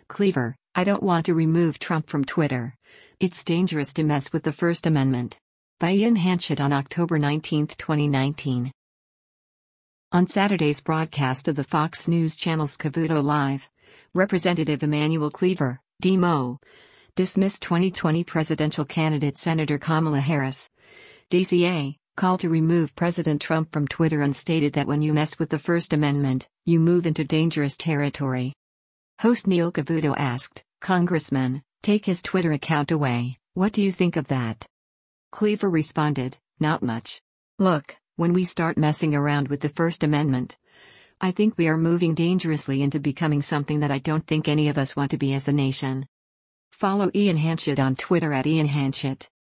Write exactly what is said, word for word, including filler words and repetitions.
Cleaver, I don't want to remove Trump from Twitter. It's dangerous to mess with the First Amendment. By Ian Hanchett on October nineteenth, twenty nineteen. On Saturday's broadcast of the Fox News Channel's Cavuto Live, Representative Emanuel Cleaver, D M O, dismissed twenty twenty presidential candidate Senator Kamala Harris, D C A, call to remove President Trump from Twitter and stated that when you mess with the First Amendment, you move into dangerous territory. Host Neil Cavuto asked, "Congressman, take his Twitter account away, what do you think of that?" Cleaver responded, "Not much. Look, when we start messing around with the First Amendment, I think we are moving dangerously into becoming something that I don't think any of us want to be as a nation." Follow Ian Hanchett on Twitter at Ian Hanchett.